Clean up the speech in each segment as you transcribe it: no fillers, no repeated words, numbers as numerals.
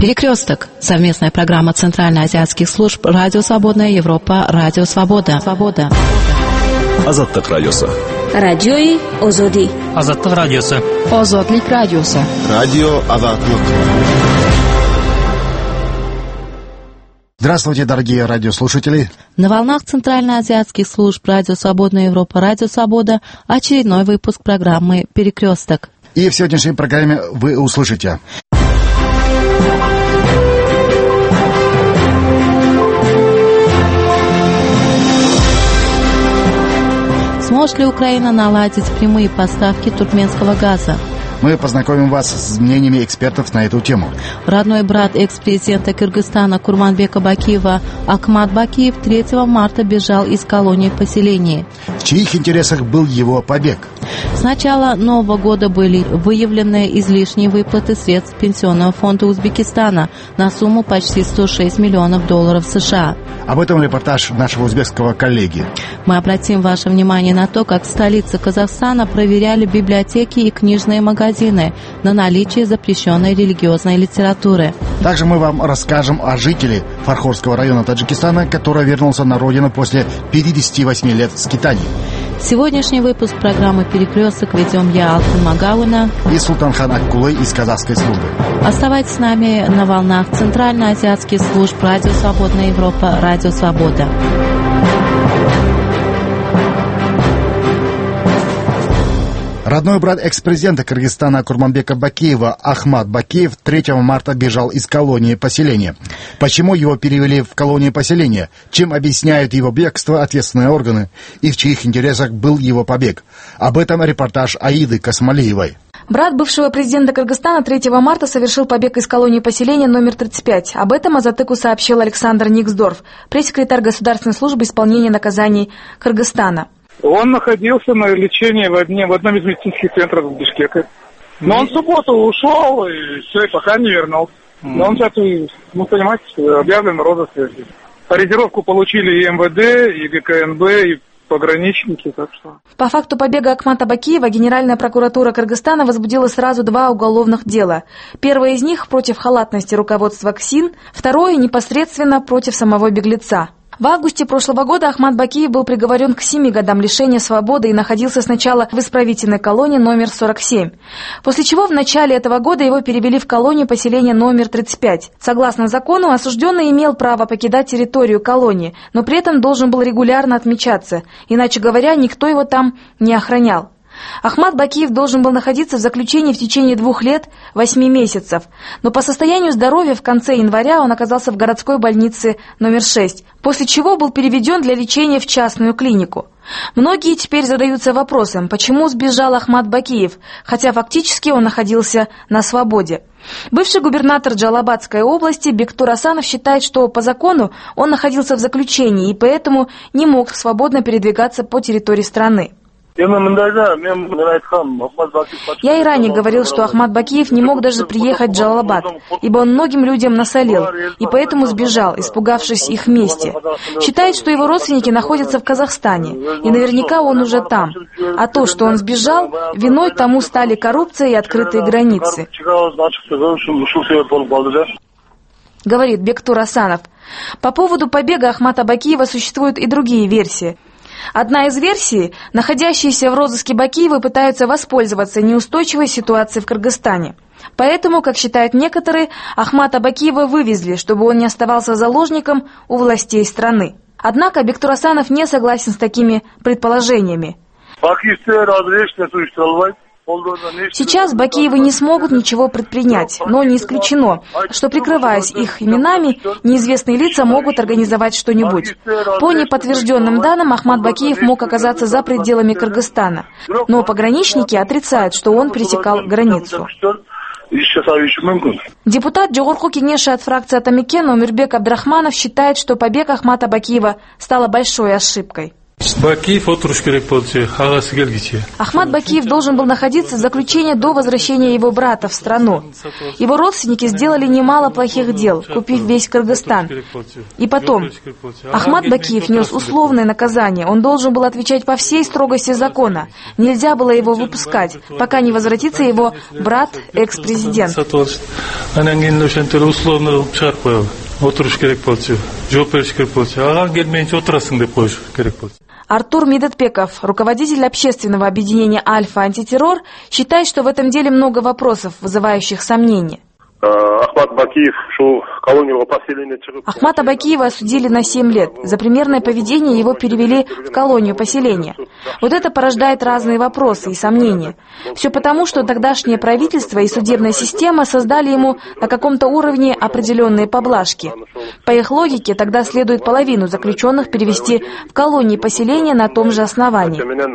Перекресток. Совместная программа Центральноазиатских служб Радио Свободная Европа, Радио Свобода. Азаттык радиосы. Радиои Озоди. Азаттык радиосы. Озодлик радиосы. Радио Азаттык. Здравствуйте, дорогие радиослушатели. На волнах Центральноазиатских служб Радио Свободная Европа, Радио Свобода очередной выпуск программы «Перекресток». И в сегодняшней программе вы услышите: сможет ли Украина наладить прямые поставки туркменского газа? Мы познакомим вас с мнениями экспертов на эту тему. Родной брат экс-президента Кыргызстана Курманбека Бакиева Ахмат Бакиев 3 марта бежал из колонии поселения. В чьих интересах был его побег? С начала Нового года были выявлены излишние выплаты средств Пенсионного фонда Узбекистана на сумму почти $106 миллионов США. Об этом репортаж нашего узбекского коллеги. Мы обратим ваше внимание на то, как в столице Казахстана проверяли библиотеки и книжные магазины на наличие запрещенной религиозной литературы. Также мы вам расскажем о жителе Фархорского района Таджикистана, который вернулся на родину после 58 лет скитаний. Сегодняшний выпуск программы «Перекресток» ведем я, Алтын Магауна, и Султанхан Аккулой из казахской службы. Оставайтесь с нами на волнах Центральноазиатских служб Радио Свободная Европа, Радио Свобода. Родной брат экс-президента Кыргызстана Курманбека Бакиева Ахмат Бакиев 3 марта бежал из колонии поселения. Почему его перевели в колонию поселения? Чем объясняют его бегство ответственные органы? И в чьих интересах был его побег? Об этом репортаж Аиды Касмалиевой. Брат бывшего президента Кыргызстана 3 марта совершил побег из колонии поселения номер 35. Об этом Азаттыку сообщил Александр Никсдорф, пресс-секретарь Государственной службы исполнения наказаний Кыргызстана. Он находился на лечении в одном из медицинских центров Бишкека. Но он в субботу ушел, и все, и пока не вернулся. Но он сейчас, понимаете, объявлен в розыске. Ориентировку получили и МВД, и ГКНБ, и пограничники, так что... По факту побега Ахмата Бакиева Генеральная прокуратура Кыргызстана возбудила сразу 2 уголовных дела. Первое из них против халатности руководства КСИН, второе непосредственно против самого беглеца. В августе прошлого года Ахмат Бакиев был приговорен к 7 годам лишения свободы и находился сначала в исправительной колонии номер 47, после чего в начале этого года его перевели в колонию поселения номер 35. Согласно закону, осужденный имел право покидать территорию колонии, но при этом должен был регулярно отмечаться, иначе говоря, никто его там не охранял. Ахмат Бакиев должен был находиться в заключении в течение 2 лет 8 месяцев, но по состоянию здоровья в конце января он оказался в городской больнице номер 6, после чего был переведен для лечения в частную клинику. Многие теперь задаются вопросом, почему сбежал Ахмат Бакиев, хотя фактически он находился на свободе. Бывший губернатор Джалабадской области Бектур Асанов считает, что по закону он находился в заключении и поэтому не мог свободно передвигаться по территории страны. Я и ранее говорил, что Ахмат Бакиев не мог даже приехать в Джалалабад, ибо он многим людям насолил, и поэтому сбежал, испугавшись их мести. Считает, что его родственники находятся в Казахстане, и наверняка он уже там. А то, что он сбежал, виной тому стали коррупция и открытые границы. Говорит Бектур Асанов. По поводу побега Ахмата Бакиева существуют и другие версии. Одна из версий – находящиеся в розыске Бакиевы пытаются воспользоваться неустойчивой ситуацией в Кыргызстане. Поэтому, как считают некоторые, Ахмата Бакиева вывезли, чтобы он не оставался заложником у властей страны. Однако Бектур Асанов не согласен с такими предположениями. Сейчас Бакиевы не смогут ничего предпринять, но не исключено, что, прикрываясь их именами, неизвестные лица могут организовать что-нибудь. По неподтвержденным данным, Ахмат Бакиев мог оказаться за пределами Кыргызстана, но пограничники отрицают, что он пересекал границу. Депутат Жогорку кеңеши от фракции Атамекен Омирбек Абдрахманов считает, что побег Ахмата Бакиева стал большой ошибкой. Ахмад Бакиев должен был находиться в заключении до возвращения его брата в страну. Его родственники сделали немало плохих дел, купив весь Кыргызстан. И потом, Ахмад Бакиев нес условное наказание. Он должен был отвечать по всей строгости закона. Нельзя было его выпускать, пока не возвратится его брат, экс-президент. Артур Медетбеков, руководитель общественного объединения «Альфа-антитеррор», считает, что в этом деле много вопросов, вызывающих сомнения. Ахмата Бакиева осудили на 7 лет. За примерное поведение его перевели в колонию поселения. Вот это порождает разные вопросы и сомнения. Все потому, что тогдашнее правительство и судебная система создали ему на каком-то уровне определенные поблажки. По их логике, тогда следует половину заключенных перевести в колонии поселения на том же основании.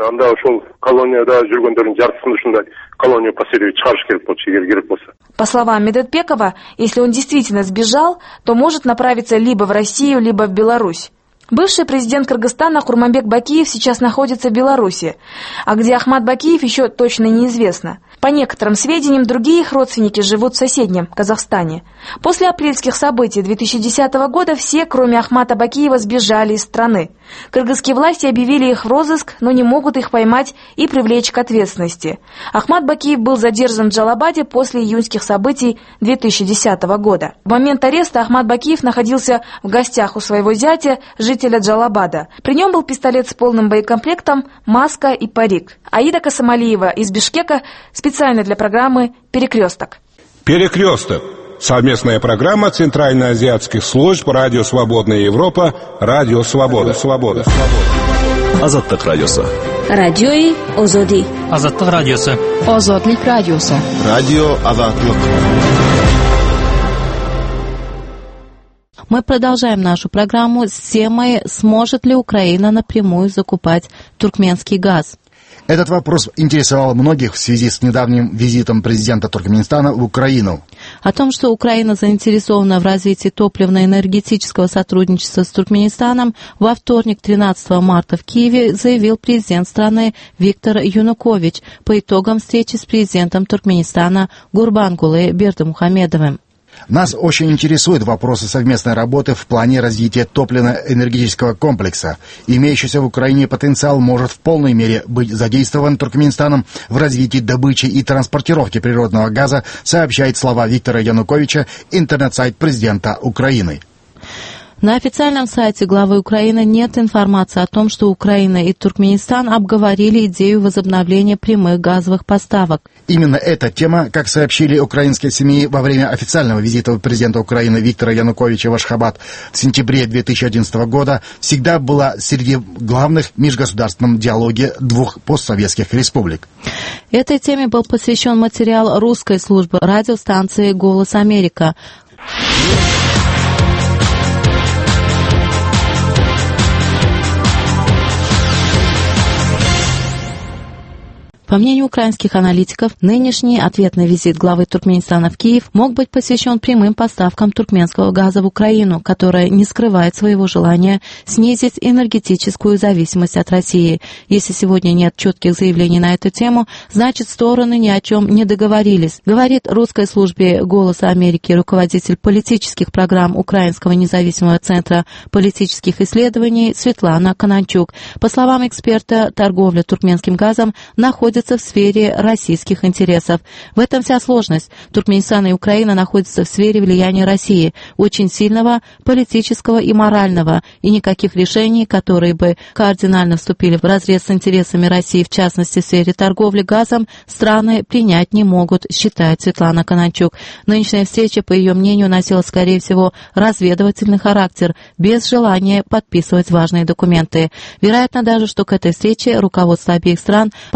По словам Медетбекова, если он действительно сбежал, то может направиться либо в Россию, либо в Беларусь. Бывший президент Кыргызстана Курманбек Бакиев сейчас находится в Беларуси, а где Ахмад Бакиев еще точно неизвестно. По некоторым сведениям, другие их родственники живут в соседнем Казахстане. После апрельских событий 2010 года все, кроме Ахмата Бакиева, сбежали из страны. Кыргызские власти объявили их в розыск, но не могут их поймать и привлечь к ответственности. Ахмад Бакиев был задержан в Джалабаде после июньских событий 2010 года. В момент ареста Ахмад Бакиев находился в гостях у своего зятя, жителя Джалабада. При нем был пистолет с полным боекомплектом, маска и парик. Аида Касамалиева из Бишкека специально для программы «Перекресток». «Перекресток» — совместная программа Центральноазиатских служб «Радио Свободная Европа», «Радио Свобода». Азаттык радиосы. Радиои Озоди. Азаттык радиосы. Озодлик радиосы. Радио Азаттык. Мы продолжаем нашу программу с темой «Сможет ли Украина напрямую закупать туркменский газ?». Этот вопрос интересовал многих в связи с недавним визитом президента Туркменистана в Украину. О том, что Украина заинтересована в развитии топливно-энергетического сотрудничества с Туркменистаном, во вторник, 13 марта в Киеве заявил президент страны Виктор Янукович по итогам встречи с президентом Туркменистана Гурбангулы Бердымухамедовым. Нас очень интересуют вопросы совместной работы в плане развития топливно-энергетического комплекса. Имеющийся в Украине потенциал может в полной мере быть задействован Туркменистаном в развитии добычи и транспортировки природного газа, сообщает слова Виктора Януковича интернет-сайт президента Украины. На официальном сайте главы Украины нет информации о том, что Украина и Туркменистан обговорили идею возобновления прямых газовых поставок. Именно эта тема, как сообщили украинские СМИ во время официального визита президента Украины Виктора Януковича в Ашхабад в сентябре 2011 года, всегда была среди главных в межгосударственном диалоге двух постсоветских республик. Этой теме был посвящен материал русской службы радиостанции «Голос Америка». По мнению украинских аналитиков, нынешний ответный визит главы Туркменистана в Киев мог быть посвящен прямым поставкам туркменского газа в Украину, которая не скрывает своего желания снизить энергетическую зависимость от России. Если сегодня нет четких заявлений на эту тему, значит, стороны ни о чем не договорились, говорит русской службе «Голоса Америки» руководитель политических программ Украинского независимого центра политических исследований Светлана Кананчук. По словам эксперта, торговля туркменским газом находится в сфере российских интересов. В этом вся сложность. Туркменистан и Украина находятся в сфере влияния России, очень сильного политического и морального, и никаких решений, которые бы кардинально вступили вразрез с интересами России, в частности в сфере торговли газом, страны принять не могут, считает Светлана Кананчук. Нынешняя встреча, по ее мнению, носила, скорее всего, разведывательный характер, без желания подписывать важные документы. Вероятно даже, что к этой встрече руководство обеих стран подвиглось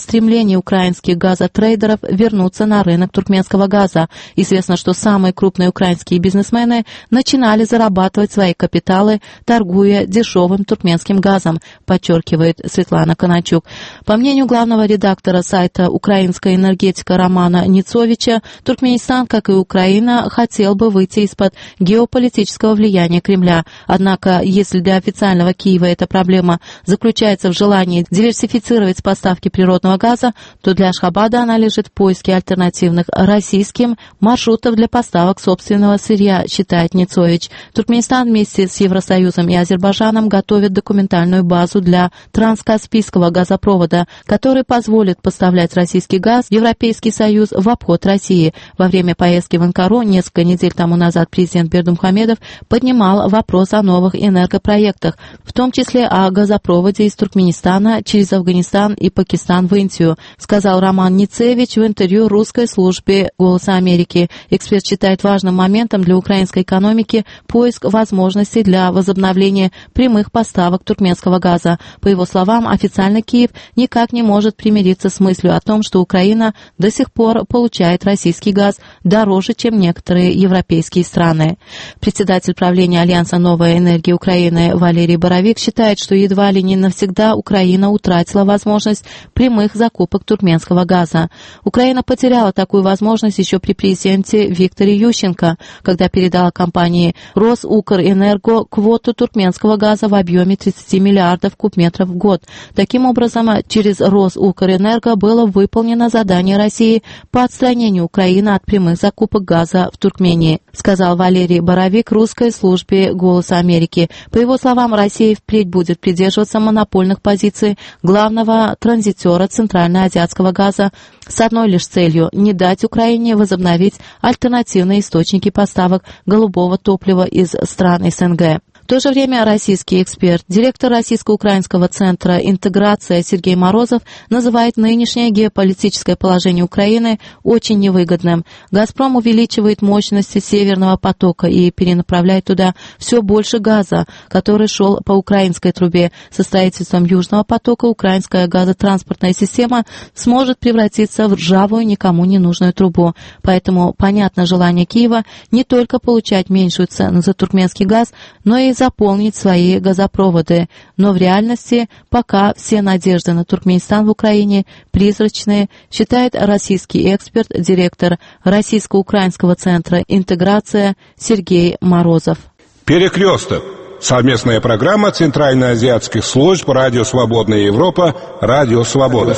стремление украинских газотрейдеров вернуться на рынок туркменского газа. Известно, что самые крупные украинские бизнесмены начинали зарабатывать свои капиталы, торгуя дешевым туркменским газом, подчеркивает Светлана Коначук. По мнению главного редактора сайта «Украинская энергетика» Романа Ницовича, Туркменистан, как и Украина, хотел бы выйти из-под геополитического влияния Кремля. Однако, если для официального Киева эта проблема заключается в желании диверсифицировать поставки природного газа, то для Ашхабада она лежит в поиске альтернативных российским маршрутов для поставок собственного сырья, считает Ницович. Туркменистан вместе с Евросоюзом и Азербайджаном готовит документальную базу для транскаспийского газопровода, который позволит поставлять российский газ в Европейский Союз в обход России. Во время поездки в Анкару несколько недель тому назад президент Бердымухамедов поднимал вопрос о новых энергопроектах, в том числе о газопроводе из Туркменистана через Афганистан и Пакистан в Индию, сказал Роман Ницевич в интервью русской службе «Голоса Америки». Эксперт считает важным моментом для украинской экономики поиск возможностей для возобновления прямых поставок туркменского газа. По его словам, официально Киев никак не может примириться с мыслью о том, что Украина до сих пор получает российский газ дороже, чем некоторые европейские страны. Председатель правления Альянса «Новая энергия Украины» Валерий Боровик считает, что едва ли не навсегда Украина утратила возможность прямых закупок туркменского газа. Украина потеряла такую возможность еще при президенте Викторе Ющенко, когда передала компании «Росукрэнерго» квоту туркменского газа в объеме 30 миллиардов кубометров в год. Таким образом, через «Росукрэнерго» было выполнено задание России по отстранению Украины от прямых закупок газа в Туркмении, сказал Валерий Боровик русской службе «Голоса Америки». По его словам, Россия впредь будет придерживаться монопольных позиций главного транзитера центральноазиатского газа с одной лишь целью – не дать Украине возобновить альтернативные источники поставок голубого топлива из стран СНГ. В то же время российский эксперт, директор Российско-Украинского центра «Интеграция» Сергей Морозов называет нынешнее геополитическое положение Украины очень невыгодным. «Газпром» увеличивает мощности Северного потока и перенаправляет туда все больше газа, который шел по украинской трубе. Со строительством Южного потока украинская газотранспортная система сможет превратиться в ржавую, никому не нужную трубу. Поэтому понятно желание Киева не только получать меньшую цену за туркменский газ, но и заполнить свои газопроводы. Но в реальности пока все надежды на Туркменистан в Украине призрачные, считает российский эксперт, директор Российско-Украинского центра «Интеграция» Сергей Морозов. Перекресток. Совместная программа Центральноазиатских служб «Радио Свободная Европа», «Радио Свобода».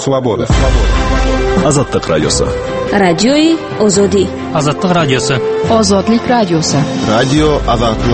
Азаттык радиосы. Радиои Озоди. Азаттык радиосы. Озодлик радиосы. Радио Азаттык.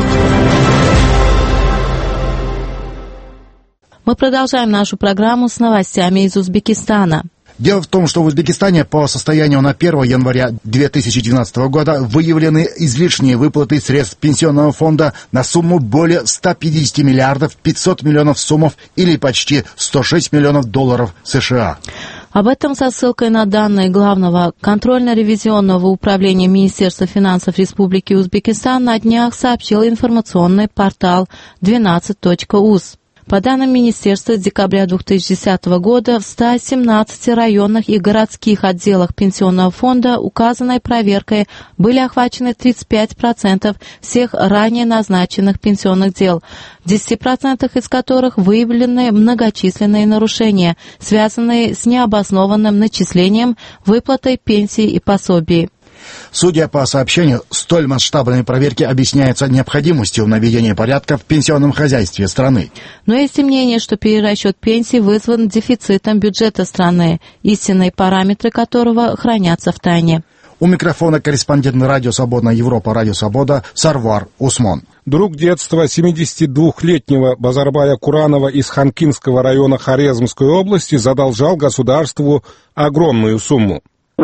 Мы продолжаем нашу программу с новостями из Узбекистана. Дело в том, что в Узбекистане по состоянию на 1 января 2012 года выявлены излишние выплаты средств пенсионного фонда на сумму более 150 миллиардов 500 миллионов сомов или почти 106 миллионов долларов США. Об этом со ссылкой на данные Главного контрольно-ревизионного управления Министерства финансов Республики Узбекистан на днях сообщил информационный портал 12.uz. По данным Министерства, с декабря 2010 года в 117 районных и городских отделах Пенсионного фонда указанной проверкой были охвачены 35% всех ранее назначенных пенсионных дел, в 10% из которых выявлены многочисленные нарушения, связанные с необоснованным начислением, выплатой пенсий и пособий. Судя по сообщению, столь масштабные проверки объясняются необходимостью наведения порядка в пенсионном хозяйстве страны. Но есть и мнение, что перерасчет пенсий вызван дефицитом бюджета страны, истинные параметры которого хранятся в тайне. У микрофона корреспондент «Радио Свободная Европа», «Радио Свобода» Сарвар Усмон. Друг детства 72-летнего Базарбая Куранова из Ханкинского района Хорезмской области задолжал государству огромную сумму.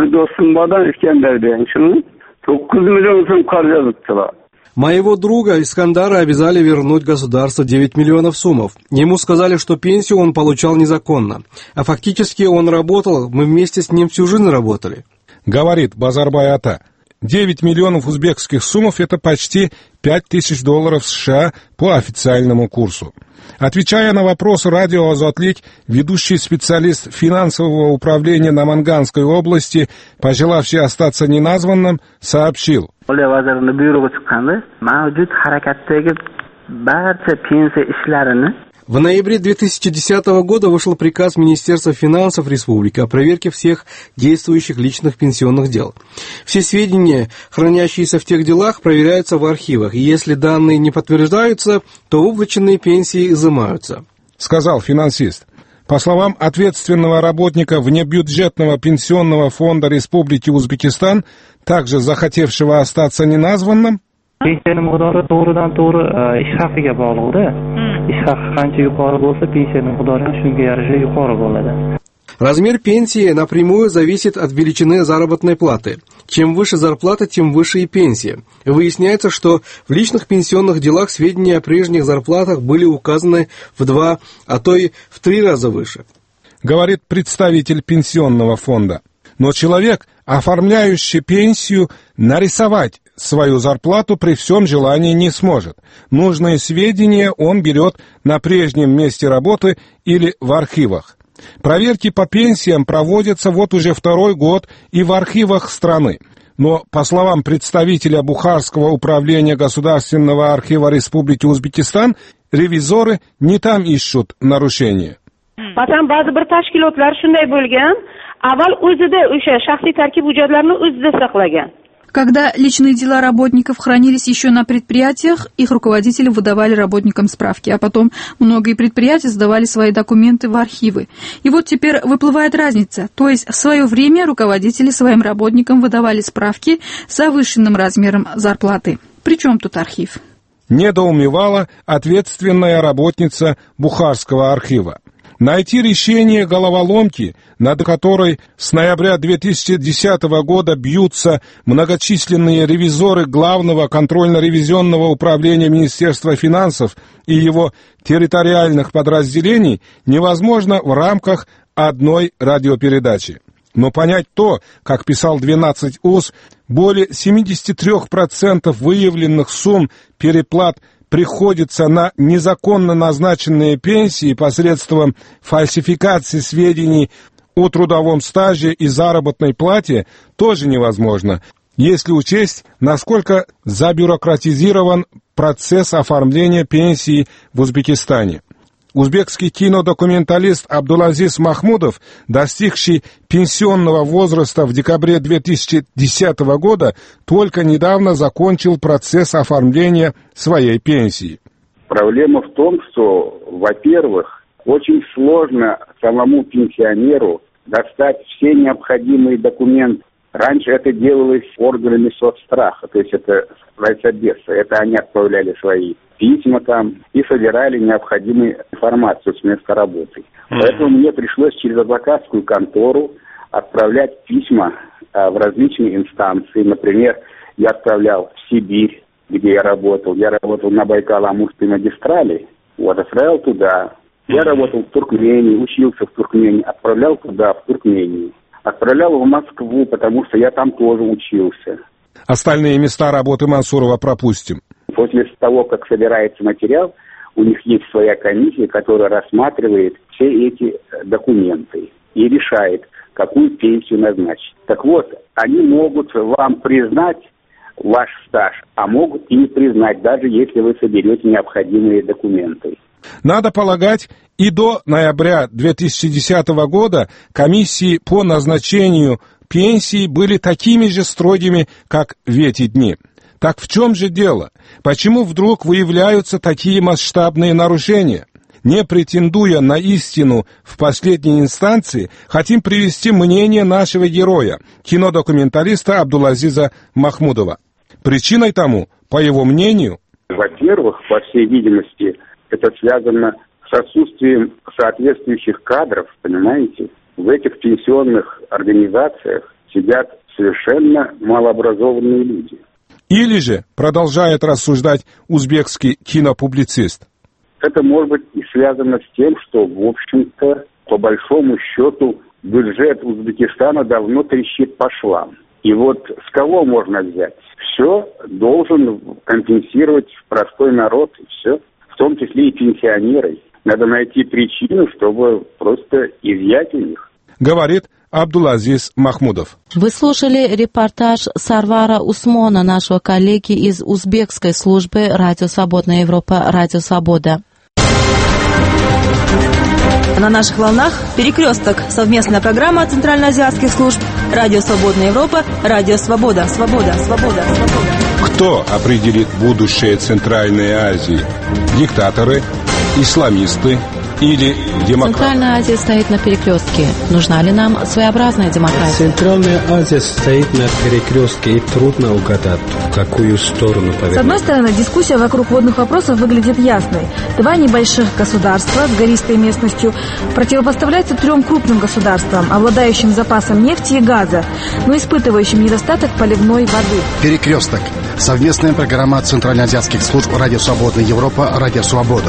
Моего друга Искандара обязали вернуть государству 9 миллионов сомов. Ему сказали, что пенсию он получал незаконно. А фактически он работал, мы вместе с ним всю жизнь работали. Говорит Базарбай Ата. 9 миллионов узбекских сумов – это почти $5000 США по официальному курсу. Отвечая на вопросы радио «Азотлик», ведущий специалист финансового управления Наманганской области, пожелавший остаться неназванным, сообщил. В ноябре 2010 года вышел приказ Министерства финансов Республики о проверке всех действующих личных пенсионных дел. Все сведения, хранящиеся в тех делах, проверяются в архивах, и если данные не подтверждаются, то выплаченные пенсии изымаются, сказал финансист. По словам ответственного работника внебюджетного пенсионного фонда Республики Узбекистан, также захотевшего остаться неназванным, pensiya miqdori to'g'ridan-to'g'ri ish haqiga bog'liqda. Ish haqi qancha yuqori bo'lsa, pensiya miqdori ham shunga yarasha yuqori bo'ladi. Размер пенсии напрямую зависит от величины заработной платы. Чем выше зарплата, тем выше и пенсия. Выясняется, что в личных пенсионных делах сведения о прежних зарплатах были указаны в 2, а то и в 3 раза выше, говорит представитель пенсионного фонда. Но человек, оформляющий пенсию, нарисовать свою зарплату при всем желании не сможет. Нужные сведения он берет на прежнем месте работы или в архивах. Проверки по пенсиям проводятся вот уже 2-й год и в архивах страны. Но, по словам представителя Бухарского управления Государственного архива Республики Узбекистан, ревизоры не там ищут нарушения. Masalan, ba'zi bir tashkilotlar shunday bo'lgan, avval o'zida o'sha shaxsiy tarkib hujjatlarini o'zida saqlagan. Когда личные дела работников хранились еще на предприятиях, их руководители выдавали работникам справки, а потом многие предприятия сдавали свои документы в архивы. И вот теперь выплывает разница, то есть в свое время руководители своим работникам выдавали справки с завышенным размером зарплаты. При чем тут архив? Недоумевала ответственная работница Бухарского архива. Найти решение головоломки, над которой с ноября 2010 года бьются многочисленные ревизоры Главного контрольно-ревизионного управления Министерства финансов и его территориальных подразделений, невозможно в рамках одной радиопередачи. Но понять то, как писал 12 УЗ, более 73% выявленных сумм переплат приходится на незаконно назначенные пенсии посредством фальсификации сведений о трудовом стаже и заработной плате, тоже невозможно, если учесть, насколько забюрократизирован процесс оформления пенсии в Узбекистане. Узбекский кинодокументалист Абдулазиз Махмудов, достигший пенсионного возраста в декабре 2010 года, только недавно закончил процесс оформления своей пенсии. Проблема в том, что, во-первых, очень сложно самому пенсионеру достать все необходимые документы. Раньше это делалось органами соцстраха, то есть это райсобесы, это они отправляли свои письма там и собирали необходимую информацию с места работы. Поэтому мне пришлось через адвокатскую контору отправлять письма в различные инстанции. Например, я отправлял в Сибирь, где я работал на Байкало-Амурской магистрали, отправлял туда. Я работал в Туркмении, учился в Туркмении, отправлял туда, в Туркмению. Отправлял в Москву, потому что я там тоже учился. Остальные места работы Мансурова пропустим. После того, как собирается материал, у них есть своя комиссия, которая рассматривает все эти документы и решает, какую пенсию назначить. Так вот, они могут вам признать ваш стаж, а могут и не признать, даже если вы соберете необходимые документы. Надо полагать, и до ноября 2010 года комиссии по назначению пенсий были такими же строгими, как в эти дни. Так в чем же дело? Почему вдруг выявляются такие масштабные нарушения? Не претендуя на истину в последней инстанции, хотим привести мнение нашего героя, кинодокументалиста Абдулазиза Махмудова. Причиной тому, по его мнению... Во-первых, по всей видимости, это связано с отсутствием соответствующих кадров, понимаете? В этих пенсионных организациях сидят совершенно малообразованные люди. Или же, продолжает рассуждать узбекский кинопублицист, это может быть и связано с тем, что, в общем-то, по большому счету, бюджет Узбекистана давно трещит по швам. И вот с кого можно взять? Все должен компенсировать простой народ, и все, в том числе и пенсионеры. Надо найти причину, чтобы просто изъять у них. Говорит Абдулазиз Махмудов. Вы слушали репортаж Сарвара Усмона, нашего коллеги из узбекской службы «Радио Свободная Европа», «Радио Свобода». На наших волнах «Перекресток» — совместная программа центральноазиатских служб «Радио Свободная Европа», «Радио Свобода». Свобода, свобода, свобода. Кто определит будущее Центральной Азии? Диктаторы, исламисты или демократы? Центральная Азия стоит на перекрестке. Нужна ли нам своеобразная демократия? Центральная Азия стоит на перекрестке, и трудно угадать, в какую сторону повернуть. С одной стороны, дискуссия вокруг водных вопросов выглядит ясной. Два небольших государства с гористой местностью противопоставляются трем крупным государствам, обладающим запасом нефти и газа, но испытывающим недостаток поливной воды. Перекресток. Совместная программа центральноазиатских служб «Радио Свободная Европа», «Радио Свобода».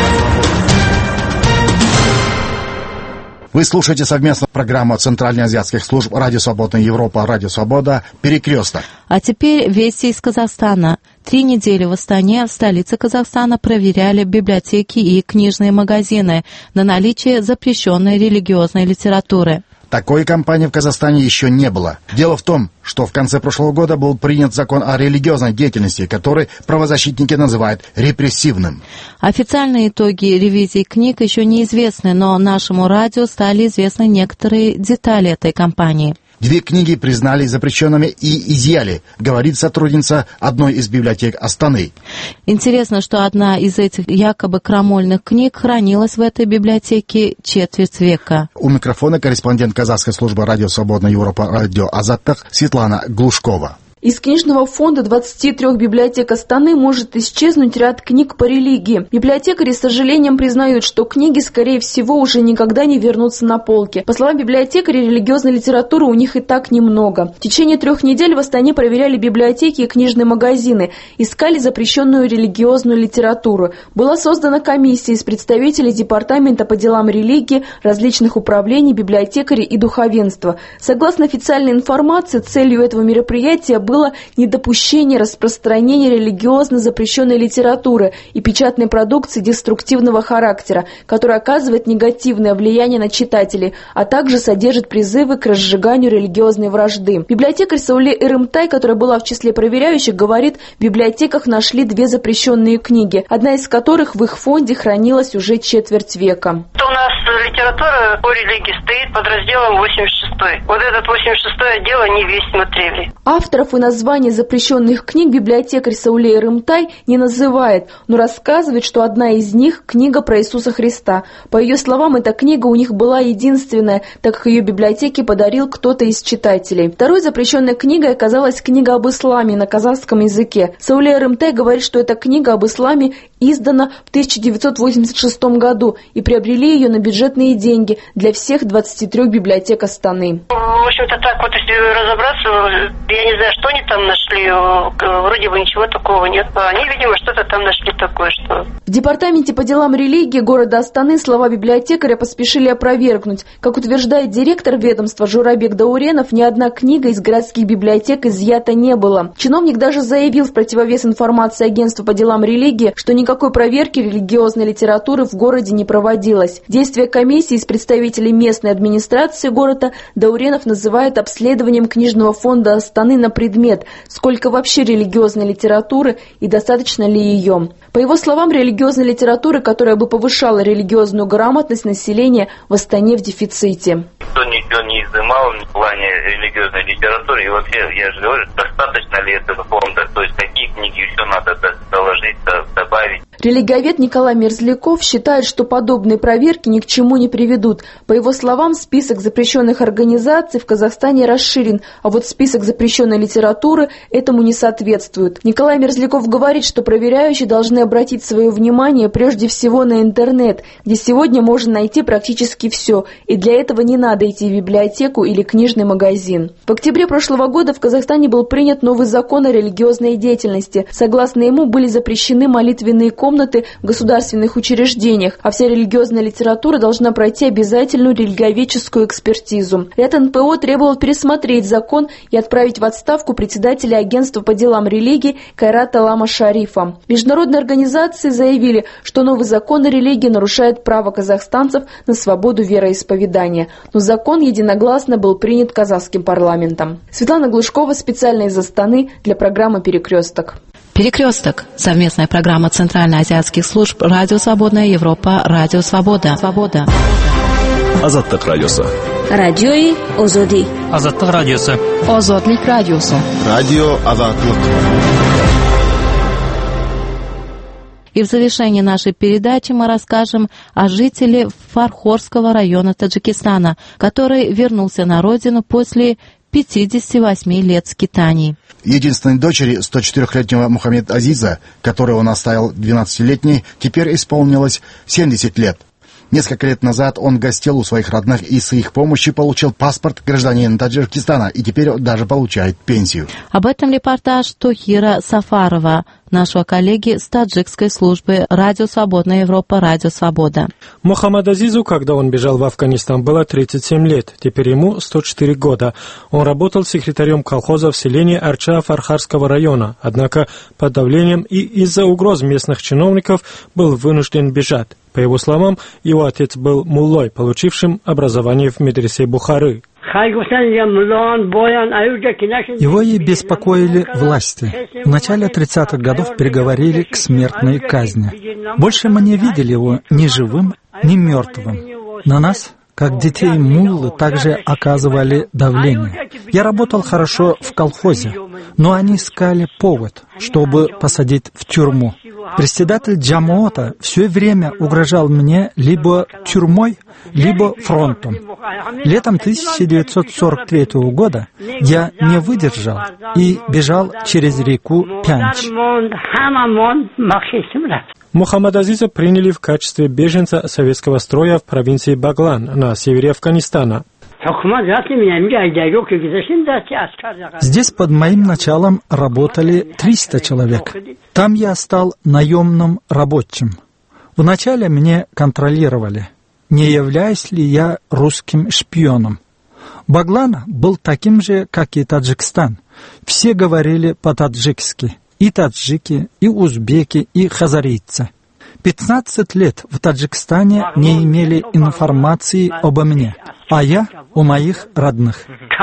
Вы слушаете совместную программу центральноазиатских служб «Радио Свободная Европа», «Радио Свобода», «Перекресток». А теперь вести из Казахстана. 3 недели в Астане, в столице Казахстана, проверяли библиотеки и книжные магазины на наличие запрещенной религиозной литературы. Такой кампании в Казахстане еще не было. Дело в том, что в конце прошлого года был принят закон о религиозной деятельности, который правозащитники называют репрессивным. Официальные итоги ревизии книг еще неизвестны, но нашему радио стали известны некоторые детали этой кампании. 2 книги признали запрещенными и изъяли, говорит сотрудница одной из библиотек Астаны. Интересно, что одна из этих якобы крамольных книг хранилась в этой библиотеке четверть века. У микрофона корреспондент казахской службы «Радио Свободная Европа», «Радио Азаттах» Светлана Глушкова. Из книжного фонда 23 библиотек Астаны может исчезнуть ряд книг по религии. Библиотекари с сожалением признают, что книги, скорее всего, уже никогда не вернутся на полки. По словам библиотекарей, религиозной литературы у них и так немного. В течение 3 недель в Астане проверяли библиотеки и книжные магазины, искали запрещенную религиозную литературу. Была создана комиссия из представителей Департамента по делам религии, различных управлений, библиотекарей и духовенства. Согласно официальной информации, целью этого мероприятия было недопущение распространения религиозно запрещенной литературы и печатной продукции деструктивного характера, которая оказывает негативное влияние на читателей, а также содержит призывы к разжиганию религиозной вражды. Библиотекарь Сауле Эрымтай, которая была в числе проверяющих, говорит, в библиотеках нашли 2 запрещенные книги, одна из которых в их фонде хранилась уже четверть века. У нас литература по религии стоит под разделом 86. Вот этот 86 отдел они весь смотрели. Авторов и название запрещенных книг библиотекарь Сауле Эрымтай не называет, но рассказывает, что одна из них – книга про Иисуса Христа. По ее словам, эта книга у них была единственная, так как ее библиотеке подарил кто-то из читателей. Второй запрещенной книгой оказалась книга об исламе на казахском языке. Сауле Эрымтай говорит, что эта книга об исламе издана в 1986 году и приобрели ее на бюджетные деньги для всех 23 библиотек Астаны. В общем-то, так вот, если разобраться, я не знаю, что они там нашли, вроде бы ничего такого нет. Они, видимо, что-то там нашли такое, что... В Департаменте по делам религии города Астаны слова библиотекаря поспешили опровергнуть. Как утверждает директор ведомства Журабек Дауренов, ни одна книга из городских библиотек изъята не было. Чиновник даже заявил в противовес информации агентства по делам религии, что никакой проверки религиозной литературы в городе не проводилось. Действия комиссии из представителей местной администрации города Дауренов называет обследованием книжного фонда Астаны на предмет, сколько вообще религиозной литературы и достаточно ли ее. По его словам, религиозной литературы, которая бы повышала религиозную грамотность населения, в Астане в дефиците. Никто не изымал в плане религиозной литературы. И вообще, я же говорю, достаточно ли этого фонда, то есть какие книги еще надо доложить, добавить. Религиовед Николай Мерзляков считает, что подобные проверки ни к чему не приведут. По его словам, список запрещенных организаций в Казахстане расширен, а вот список запрещенной литературы этому не соответствует. Николай Мерзляков говорит, что проверяющие должны обратить свое внимание прежде всего на интернет, где сегодня можно найти практически все, и для этого не надо идти в библиотеку или книжный магазин. В октябре прошлого года в Казахстане был принят новый закон о религиозной деятельности. Согласно ему были запрещены молитвенные комнаты комнаты в государственных учреждениях, а вся религиозная литература должна пройти обязательную религиоведческую экспертизу. Это НПО требовало пересмотреть закон и отправить в отставку председателя агентства по делам религии Кайрата Лама Шарифа. Международные организации заявили, что новый закон о религии нарушает право казахстанцев на свободу вероисповедания. Но закон единогласно был принят казахским парламентом. Светлана Глушкова специально из Астаны для программы «Перекресток». «Перекресток» – совместная программа Центральноазиатских служб «Радио Свободная Европа», «Радио Свобода». Азаттык радиосы. Радиои Озоди. Азаттык радиосы. Озодлик радиосы. Радио Азаттык. И в завершении нашей передачи мы расскажем о жителе Фархорского района Таджикистана, который вернулся на родину после 58 лет скитаний. Единственной дочери 104-летнего Мухаммед Азиза, которую он оставил 12-летней, теперь исполнилось 70 лет. Несколько лет назад он гостил у своих родных и с их помощью получил паспорт гражданина Таджикистана и теперь даже получает пенсию. Об этом репортаж Тохира Сафарова, нашего коллеги с таджикской службы «Радио Свободная Европа», «Радио Свобода». Мухаммад Азизу, когда он бежал в Афганистан, было 37 лет, теперь ему 104 года. Он работал секретарем колхоза в селении Арча Фархарского района, однако под давлением и из-за угроз местных чиновников был вынужден бежать. По его словам, его отец был муллой, получившим образование в медресе Бухары. Его и беспокоили власти. В начале 30-х годов приговорили к смертной казни. Больше мы не видели его ни живым, ни мертвым. На нас, как детей муллы, также оказывали давление. Я работал хорошо в колхозе, но они искали повод, чтобы посадить в тюрьму. Председатель Джамоота все время угрожал мне либо тюрьмой, либо фронтом. Летом 1943 года я не выдержал и бежал через реку Пянч. Мухаммада Азиза приняли в качестве беженца советского строя в провинции Баглан на севере Афганистана. Здесь под моим началом работали 300 человек. Там я стал наемным рабочим. Вначале мне контролировали, не являюсь ли я русским шпионом. Баглан был таким же, как и Таджикистан. Все говорили по-таджикски. И таджики, и узбеки, и хазарийцы. 15 лет в Таджикистане не имели информации обо мне, а я у моих родных.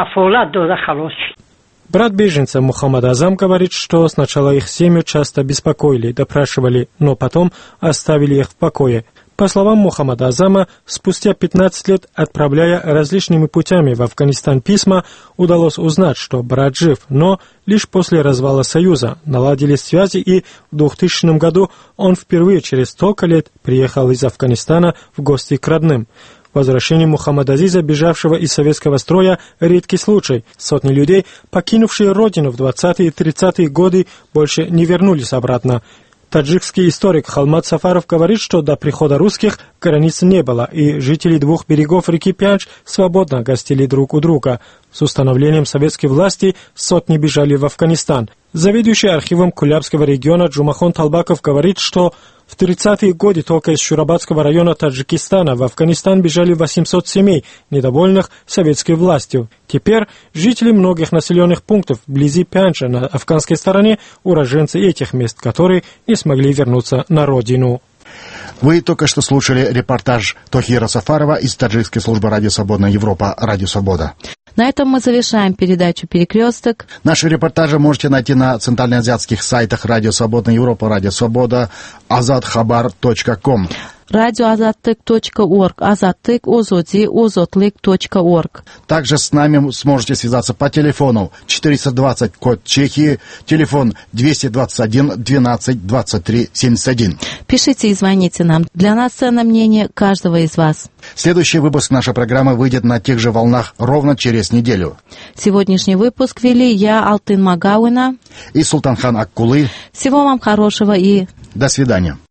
Брат беженца Мухаммад Азам говорит, что сначала их семью часто беспокоили, допрашивали, но потом оставили их в покое. По словам Мухаммада Азама, спустя 15 лет, отправляя различными путями в Афганистан письма, удалось узнать, что брат жив, но лишь после развала Союза наладились связи, и в 2000 году он впервые через столько лет приехал из Афганистана в гости к родным. Возвращение Мухаммада Азиза, бежавшего из советского строя, редкий случай. Сотни людей, покинувшие родину в 20-е и 30-е годы, больше не вернулись обратно. Таджикский историк Халмат Сафаров говорит, что до прихода русских границ не было, и жители двух берегов реки Пянч свободно гостили друг у друга. С установлением советской власти сотни бежали в Афганистан. Заведующий архивом Кулябского региона Джумахон Талбаков говорит, что в 30-е годы только из Шурабадского района Таджикистана в Афганистан бежали 800 семей, недовольных советской властью. Теперь жители многих населенных пунктов вблизи Пянча на афганской стороне уроженцы этих мест, которые не смогли вернуться на родину. Вы только что слушали репортаж Тохира Сафарова из таджикской службы «Радио Свободная Европа», «Радио Свобода». На этом мы завершаем передачу «Перекресток». Наши репортажи можете найти на центральноазиатских сайтах «Радио Свободная Европа», «Радио Свобода», azadkhabar.com. radioazattyk.org, Азаттык, Озоди, Озотлык.org. Также с нами сможете связаться по телефону 420 код Чехии, телефон 221 12 23 71. Пишите и звоните нам. Для нас ценно мнение каждого из вас. Следующий выпуск нашей программы выйдет на тех же волнах ровно через неделю. Сегодняшний выпуск вели я, Алтын Магауина, и Султанхан Аккулы. Всего вам хорошего и до свидания.